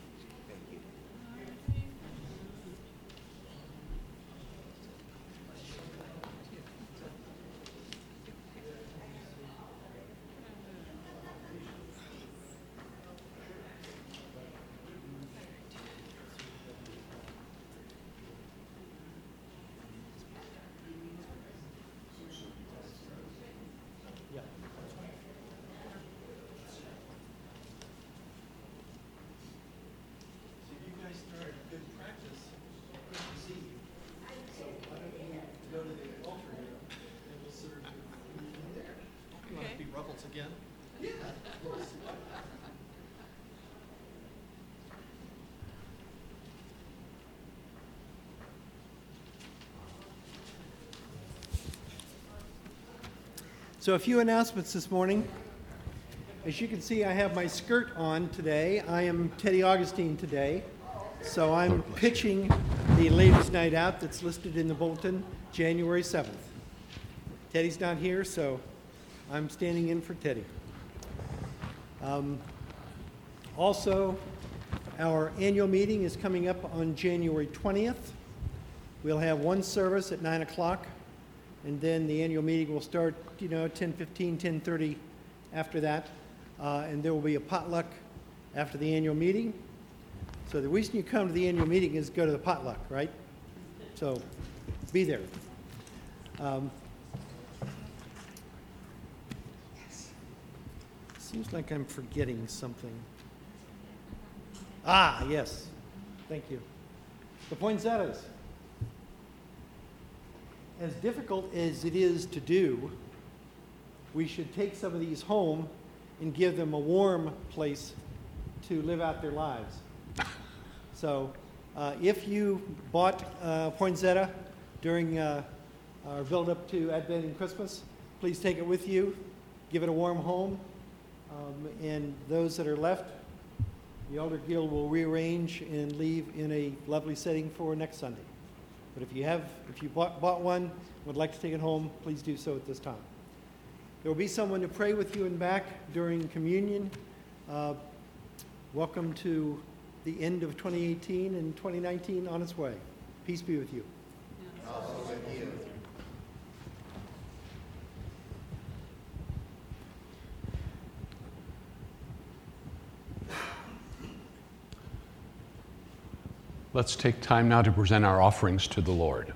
Again? So a few announcements this morning. As you can see, I have my skirt on today. I am Teddy Augustine today. So I'm pitching the ladies' night out that's listed in the bulletin, January seventh. Teddy's not here, so I'm standing in for Teddy. Um, also, our annual meeting is coming up on January twentieth. We'll have one service at nine o'clock, and then the annual meeting will start, you know, ten fifteen, ten thirty after that. Uh, and there will be a potluck after the annual meeting. So the reason you come to the annual meeting is to go to the potluck, right? So be there. Um, Seems like I'm forgetting something. Ah, yes. Thank you. The poinsettias. As difficult as it is to do, we should take some of these home and give them a warm place to live out their lives. So uh, if you bought uh, poinsettia during uh, our build-up to Advent and Christmas, please take it with you, give it a warm home. Um, and those that are left, the Elder Guild will rearrange and leave in a lovely setting for next Sunday. But if you have, if you bought, bought one, would like to take it home, please do so at this time. There will be someone to pray with you in back during communion. Uh, welcome to the end of twenty eighteen and twenty nineteen on its way. Peace be with you. Also with you. Let's take time now to present our offerings to the Lord.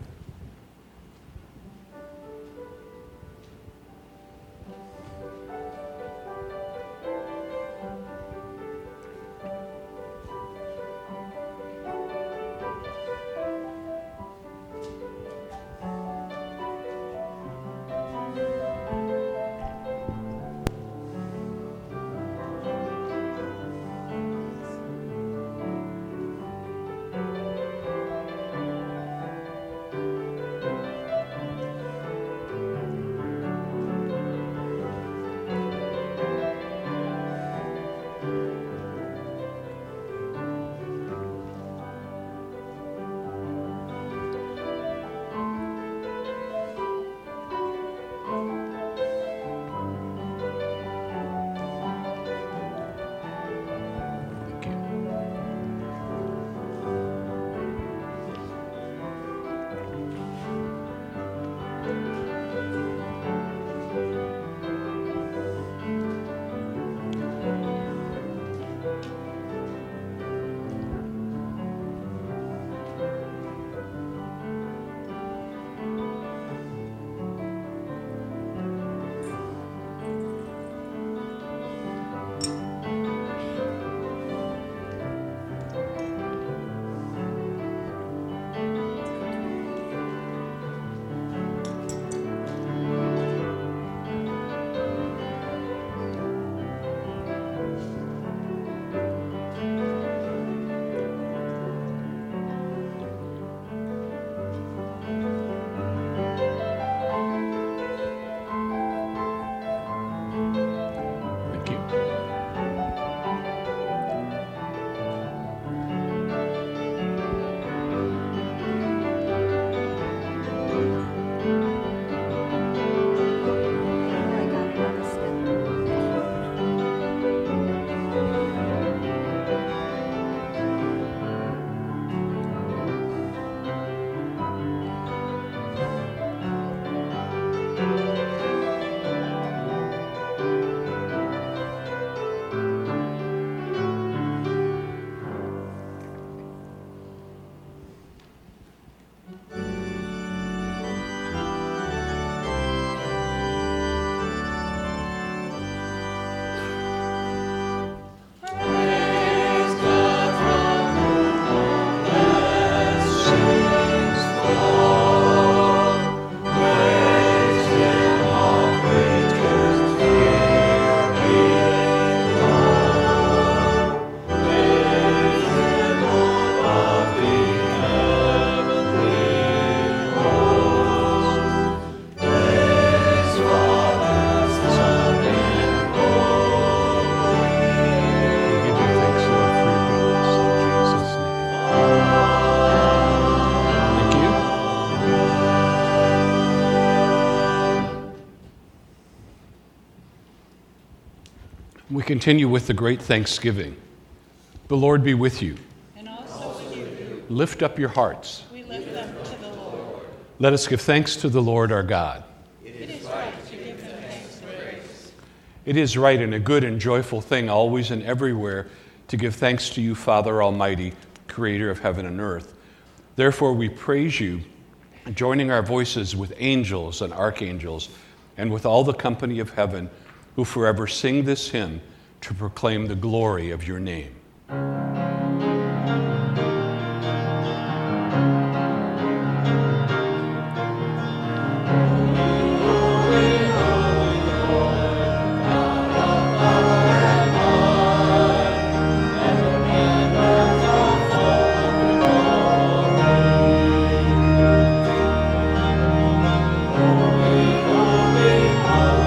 We continue with the great thanksgiving. The Lord be with you. And also with you. Lift up your hearts. We lift them to the Lord. Let us give thanks to the Lord our God. It is right to give him thanks and praise. It is right and a good and joyful thing always and everywhere to give thanks to you, Father Almighty, creator of heaven and earth. Therefore we praise you, joining our voices with angels and archangels and with all the company of heaven who forever sing this hymn to proclaim the glory of your name.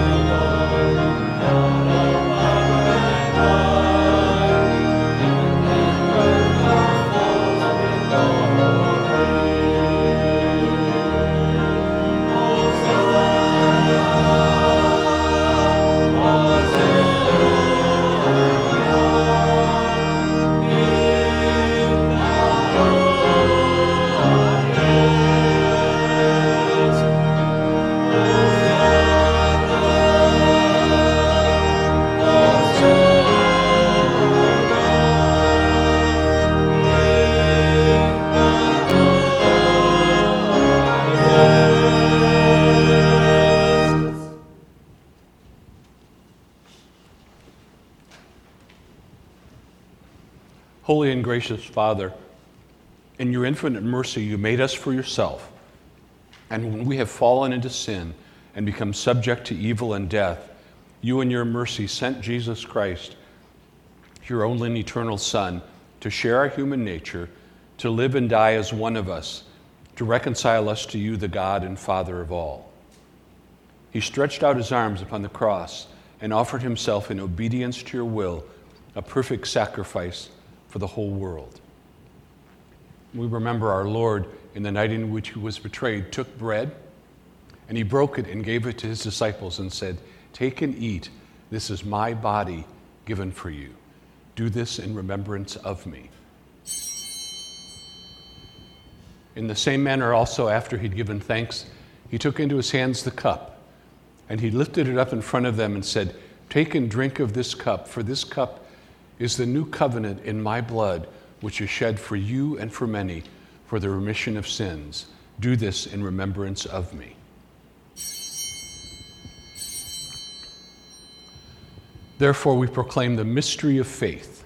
Holy, Holy and gracious Father, in your infinite mercy, you made us for yourself. And when we have fallen into sin and become subject to evil and death, you in your mercy sent Jesus Christ, your only and eternal Son, to share our human nature, to live and die as one of us, to reconcile us to you, the God and Father of all. He stretched out his arms upon the cross and offered himself in obedience to your will, a perfect sacrifice for the whole world. We remember our Lord, in the night in which he was betrayed, took bread, and he broke it and gave it to his disciples and said, "Take and eat. This is my body given for you. Do this in remembrance of me." In the same manner also, after he'd given thanks, he took into his hands the cup, and he lifted it up in front of them and said, "Take and drink of this cup, for this cup is the new covenant in my blood, which is shed for you and for many for the remission of sins. Do this in remembrance of me." Therefore, we proclaim the mystery of faith.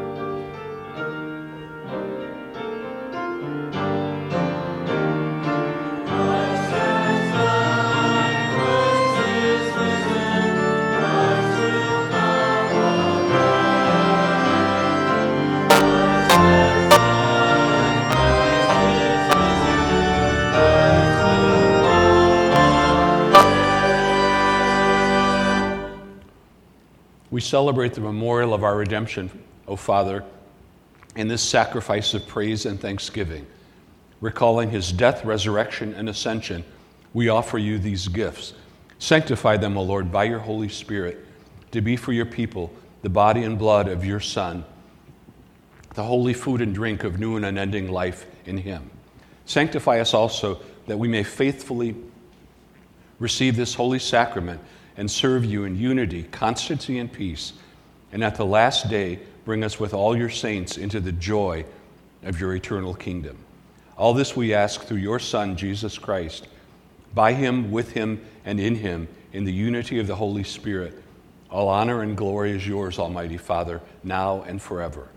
We celebrate the memorial of our redemption, O Father, in this sacrifice of praise and thanksgiving. Recalling his death, resurrection, and ascension, we offer you these gifts. Sanctify them, O Lord, by your Holy Spirit, to be for your people the body and blood of your Son, the holy food and drink of new and unending life in him. Sanctify us also that we may faithfully receive this holy sacrament and serve you in unity, constancy, and peace, and at the last day bring us with all your saints into the joy of your eternal kingdom. All this we ask through your Son, Jesus Christ, by him, with him, and in him, in the unity of the Holy Spirit. All honor and glory is yours, Almighty Father, now and forever.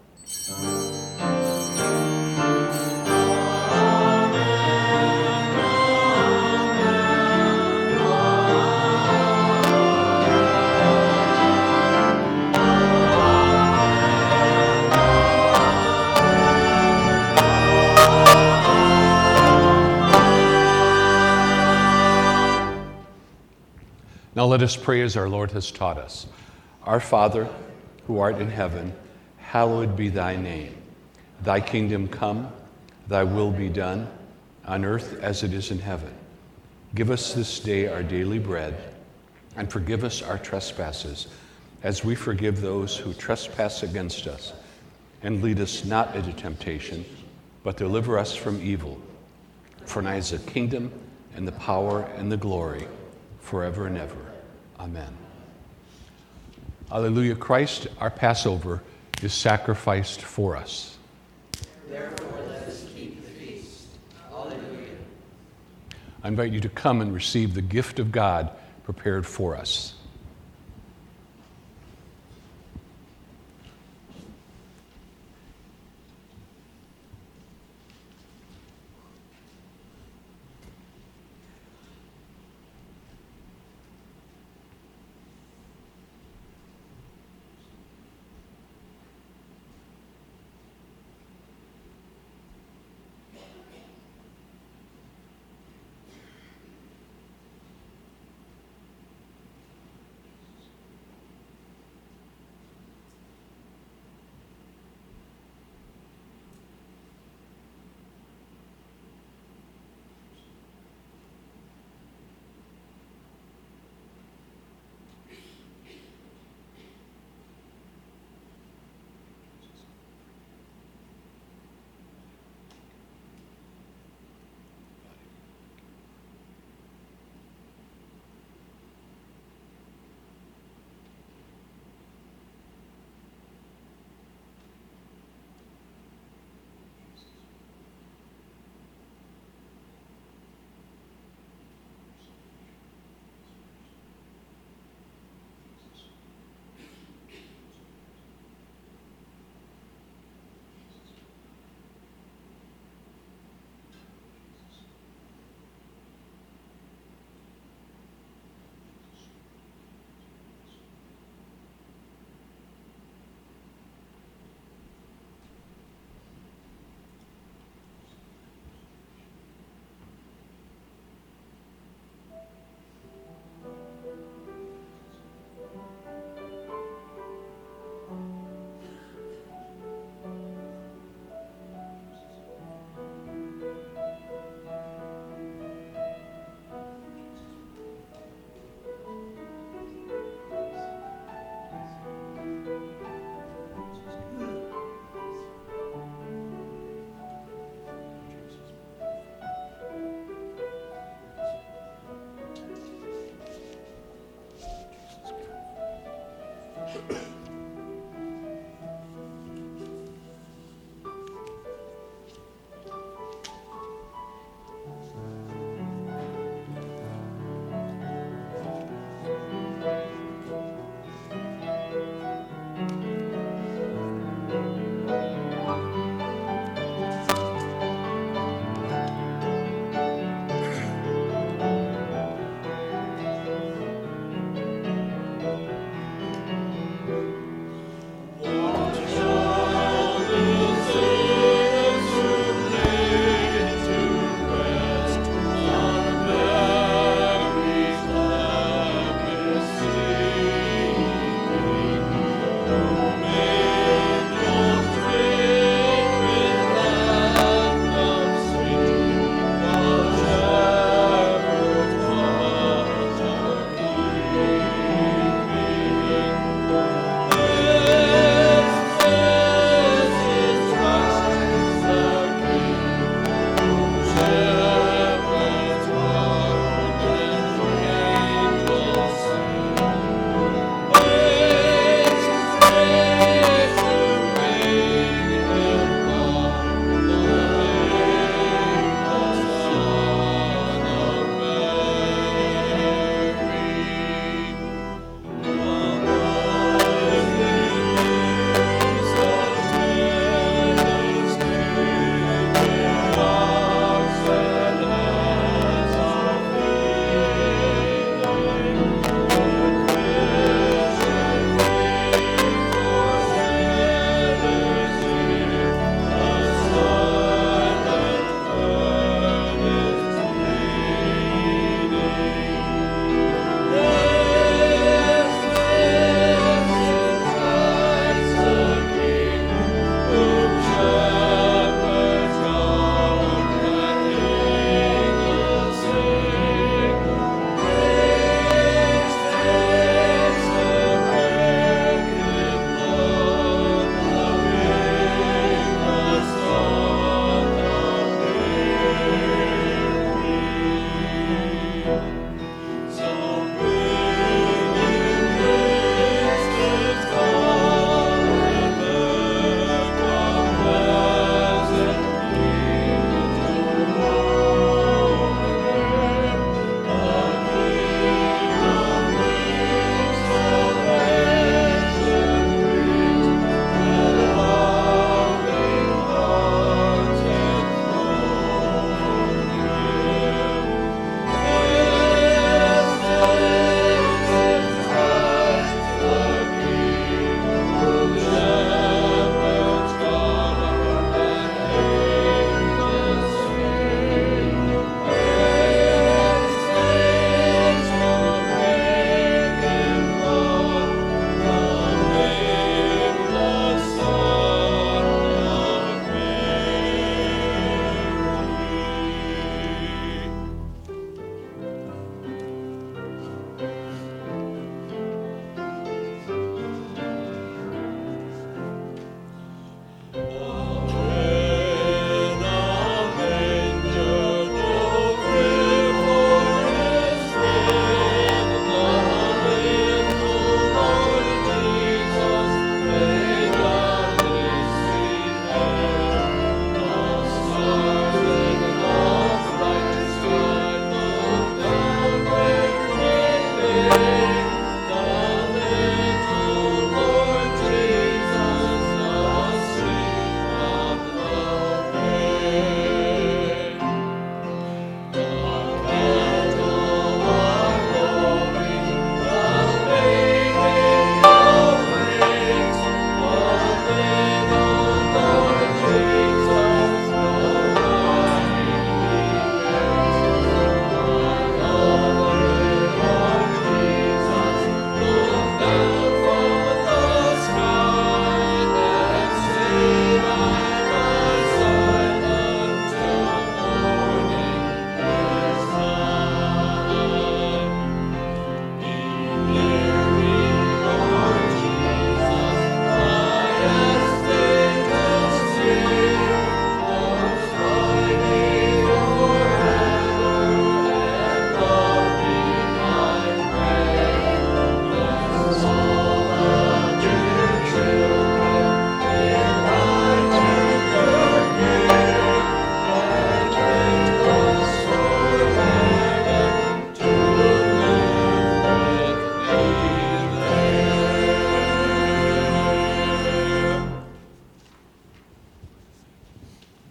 Now let us pray as our Lord has taught us. Our Father, who art in heaven, hallowed be thy name. Thy kingdom come, thy will be done, on earth as it is in heaven. Give us this day our daily bread, and forgive us our trespasses, as we forgive those who trespass against us. And lead us not into temptation, but deliver us from evil. For thine is the kingdom, and the power, and the glory, forever and ever. Amen. Alleluia. Christ, our Passover, is sacrificed for us. Therefore, let us keep the feast. Alleluia. I invite you to come and receive the gift of God prepared for us.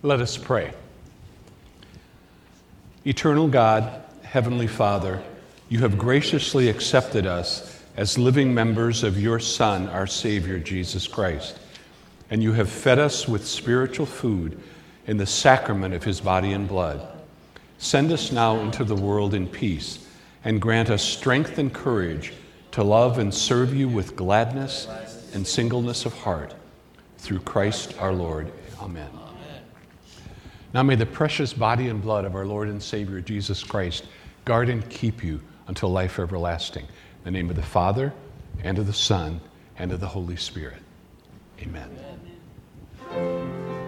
Let us pray. Eternal God, Heavenly Father, you have graciously accepted us as living members of your Son, our Savior, Jesus Christ, and you have fed us with spiritual food in the sacrament of his body and blood. Send us now into the world in peace, and grant us strength and courage to love and serve you with gladness and singleness of heart. Through Christ our Lord. Amen. Amen. Now may the precious body and blood of our Lord and Savior Jesus Christ guard and keep you until life everlasting. In the name of the Father, and of the Son, and of the Holy Spirit. Amen. Amen.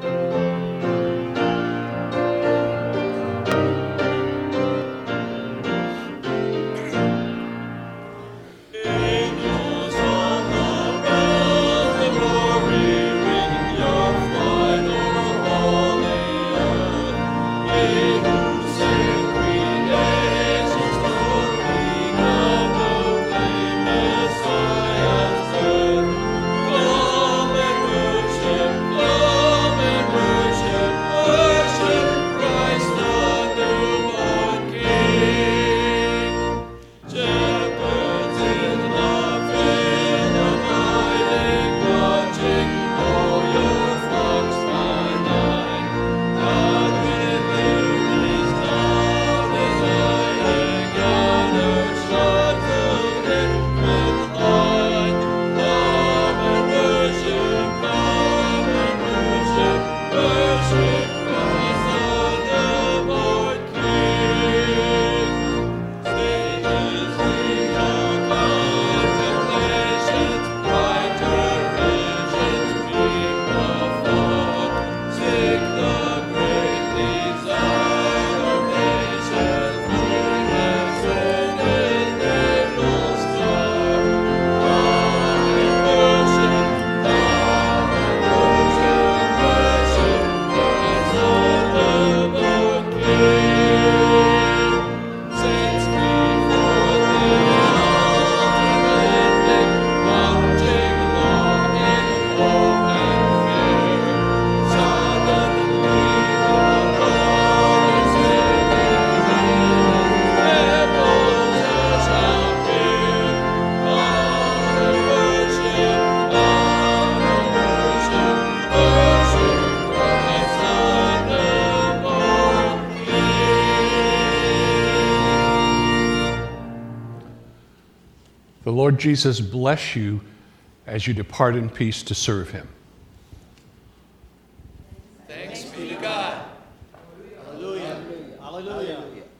The Lord Jesus bless you as you depart in peace to serve him. Thanks be to God. Hallelujah. Hallelujah.